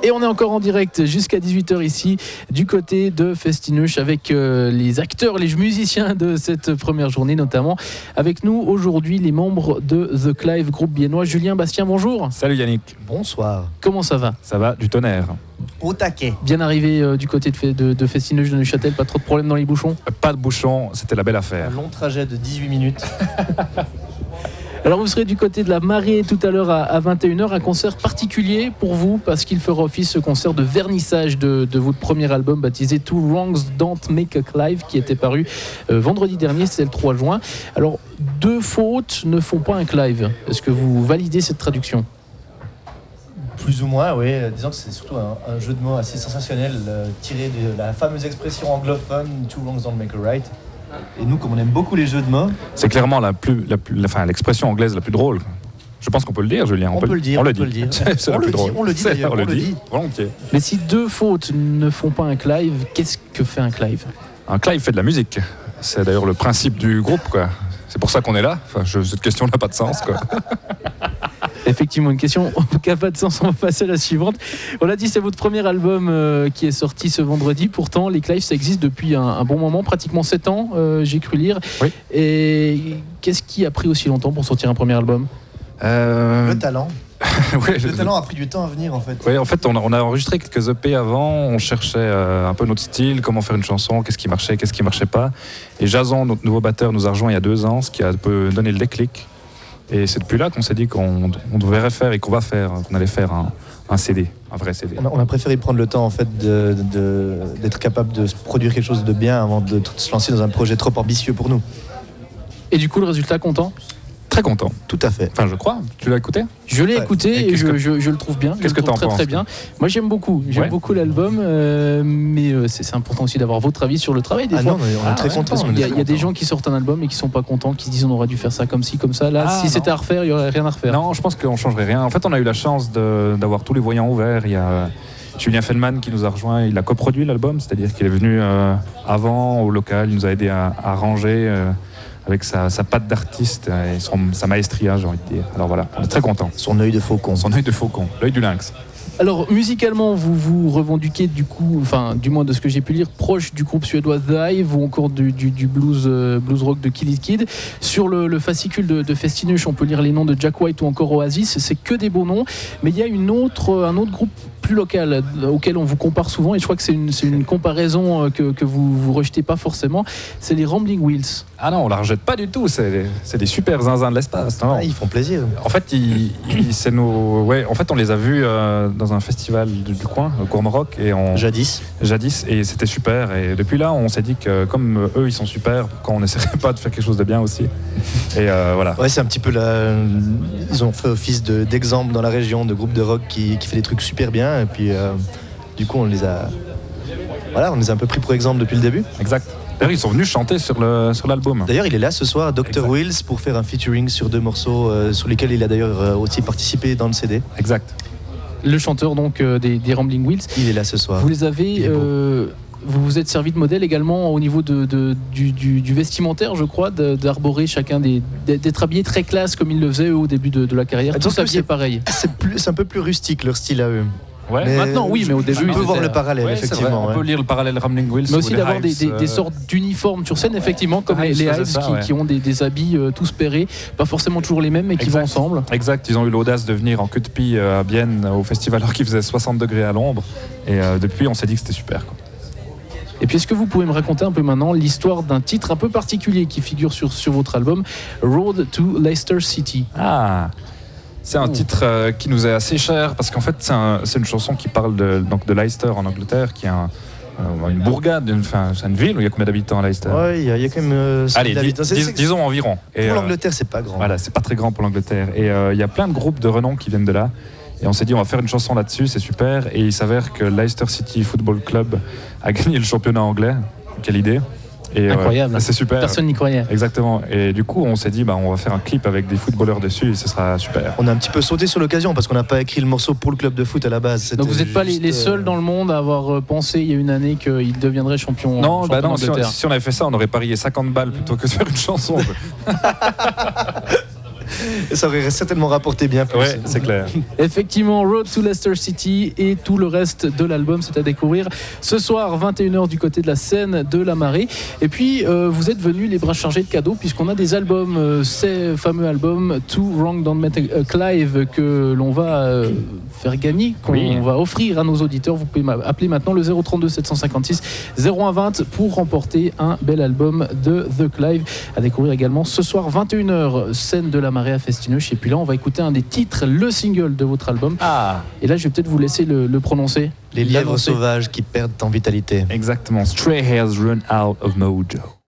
Et on est encore en direct jusqu'à 18h ici du côté de Festineuch avec les acteurs, les musiciens de cette première journée, notamment avec nous aujourd'hui les membres de The Clive, groupe biennois. Julien, Bastien, bonjour. Salut Yannick. Bonsoir. Comment ça va ? Ça va, du tonnerre. Au taquet. Bien arrivé du côté de Festineuch de Neuchâtel, pas trop de problèmes dans les bouchons ? Pas de bouchons, c'était la belle affaire. Un long trajet de 18 minutes. Alors vous serez du côté de la Marée tout à l'heure à 21h, un concert particulier pour vous parce qu'il fera office ce concert de vernissage de votre premier album baptisé Two Wrongs Don't Make a Clive qui était paru vendredi dernier, c'est le 3 juin. Alors deux fautes ne font pas un Clive. Est-ce que vous validez cette traduction ? Plus ou moins, oui. Disons que c'est surtout un jeu de mots assez sensationnel tiré de la fameuse expression anglophone Two wrongs don't make a right. Et nous, comme on aime beaucoup les jeux de mots, c'est clairement l'expression anglaise la plus drôle. Je pense qu'on peut le dire, Julien. On peut le dire. C'est la plus drôle. On le dit d'ailleurs. On le dit volontiers. Mais si deux fautes ne font pas un Clive, qu'est-ce que fait un Clive ? Un Clive fait de la musique. C'est d'ailleurs le principe du groupe, quoi. C'est pour ça qu'on est là. Cette question n'a pas de sens, quoi. Effectivement, une question qui n'a pas de sens. On va passer à la suivante. On l'a dit, c'est votre premier album qui est sorti ce vendredi. Pourtant, les Clive, ça existe depuis un bon moment, pratiquement 7 ans, j'ai cru lire. Oui. Et qu'est-ce qui a pris aussi longtemps pour sortir un premier album ? Le talent. Oui, le talent a pris du temps à venir, en fait. Oui, en fait, on a enregistré quelques EP avant. On cherchait un peu notre style, comment faire une chanson, qu'est-ce qui marchait pas. Et Jason, notre nouveau batteur, nous a rejoint il y a 2 ans, ce qui a un peu donné le déclic. Et c'est depuis là qu'on s'est dit qu'on devrait faire et qu'on allait faire un CD, un vrai CD. On a préféré prendre le temps en fait d'être capable de produire quelque chose de bien avant de se lancer dans un projet trop ambitieux pour nous. Et du coup, le résultat, content ? Très content. Tout à fait. Enfin, je crois. Tu l'as écouté ? Je l'ai écouté et je le trouve bien. Qu'est-ce que tu en penses ? Très bien. Moi, j'aime beaucoup. J'aime beaucoup l'album, mais c'est important aussi d'avoir votre avis sur le travail. Des fois, non, on est très contents. Il y a des gens qui sortent un album et qui sont pas contents, qui se disent on aurait dû faire ça comme ci, comme ça. Là, si c'était à refaire, il y aurait rien à refaire. Non, je pense qu'on changerait rien. En fait, on a eu la chance d'avoir tous les voyants ouverts. Il y a Julien Feldman qui nous a rejoint. Il a coproduit l'album, c'est-à-dire qu'il est venu avant au local. Il nous a aidé à arranger. Avec sa patte d'artiste et sa maestria, j'ai envie de dire. Alors voilà, on est très contents. Son œil de faucon. L'œil du lynx. Alors musicalement, vous vous revendiquez du coup, enfin du moins de ce que j'ai pu lire, proche du groupe suédois The Hive ou encore du blues rock de Kill It Kid. Sur le fascicule de Festineuch, on peut lire les noms de Jack White ou encore Oasis. C'est que des beaux noms, mais il y a un autre groupe plus local auquel on vous compare souvent et je crois que c'est une comparaison que vous rejetez pas forcément. C'est les Rambling Wheels. Ah non, on la rejette pas du tout. C'est des super zinzins de l'espace. Ils font plaisir. En fait, on les a vus dans un festival du coin, au Courmoroc, Jadis, et c'était super. Et depuis là, on s'est dit que comme eux, ils sont super, pourquoi on n'essaierait pas de faire quelque chose de bien aussi. Et voilà. Ouais, c'est un petit peu ils ont fait office d'exemple dans la région de groupe de rock qui fait des trucs super bien. Et puis, du coup, on les a un peu pris pour exemple depuis le début. Exact. D'ailleurs, ils sont venus chanter sur l'album. D'ailleurs, il est là ce soir, Dr. Wills, pour faire un featuring sur 2 morceaux sur lesquels il a d'ailleurs aussi participé dans le CD. Exact. Le chanteur donc des Rambling Wheels. Il est là ce soir. Vous les avez... vous vous êtes servi de modèle également au niveau du vestimentaire, je crois, d'arborer chacun d'être habillés très classe comme ils le faisaient au début de la carrière. Tous habillés pareil. C'est un peu plus rustique leur style à eux. Ouais. Mais maintenant, oui, mais au début, on peut voir le parallèle, effectivement. On peut lire le parallèle Rambling Wheels. Mais aussi d'avoir des sortes d'uniformes sur scène, effectivement, comme les Hives qui ont des habits tous pairés, pas forcément toujours les mêmes, mais qui vont ensemble. Exact, ils ont eu l'audace de venir en queue de pie à Bienne au festival alors qu'il faisait 60 degrés à l'ombre. Et depuis, on s'est dit que c'était super, quoi. Et puis, est-ce que vous pouvez me raconter un peu maintenant l'histoire d'un titre un peu particulier qui figure sur votre album, Road to Leicester City? C'est un titre qui nous est assez cher parce qu'en fait c'est une chanson qui parle de Leicester en Angleterre, qui est une bourgade, c'est une ville où il y a combien d'habitants à Leicester? Ouais, il y a quand même. Allez, disons environ. Et pour l'Angleterre, c'est pas grand. Voilà, c'est pas très grand pour l'Angleterre. Et il y a plein de groupes de renom qui viennent de là. Et on s'est dit on va faire une chanson là-dessus, c'est super. Et il s'avère que Leicester City Football Club a gagné le championnat anglais. Quelle idée! Et incroyable, c'est super. Personne n'y croyait. Exactement. Et du coup, on s'est dit, on va faire un clip avec des footballeurs dessus et ce sera super. On a un petit peu sauté sur l'occasion parce qu'on n'a pas écrit le morceau pour le club de foot à la base. Donc vous n'êtes pas les seuls dans le monde à avoir pensé il y a une année qu'il deviendrait champion. Non, si on avait fait ça, on aurait parié 50 balles plutôt que de faire une chanson. Et ça aurait certainement rapporté bien plus. Ouais, c'est clair. Effectivement, Road to Leicester City et tout le reste de l'album, c'est à découvrir ce soir 21h du côté de la scène de la Marée. Et puis vous êtes venus les bras chargés de cadeaux puisqu'on a des albums, ces fameux albums Too Wrong Don't Met Clive que l'on va faire gagner, qu'on va offrir à nos auditeurs. Vous pouvez appeler maintenant le 032 756 0120 pour remporter un bel album de The Clive à découvrir également ce soir 21h scène de la Marée à Festinoche. Et puis là on va écouter un des titres, le single de votre album. Et là je vais peut-être vous laisser le prononcer. Les lièvres sauvages qui perdent en vitalité. Exactement. Stray Hairs Run Out of Mojo.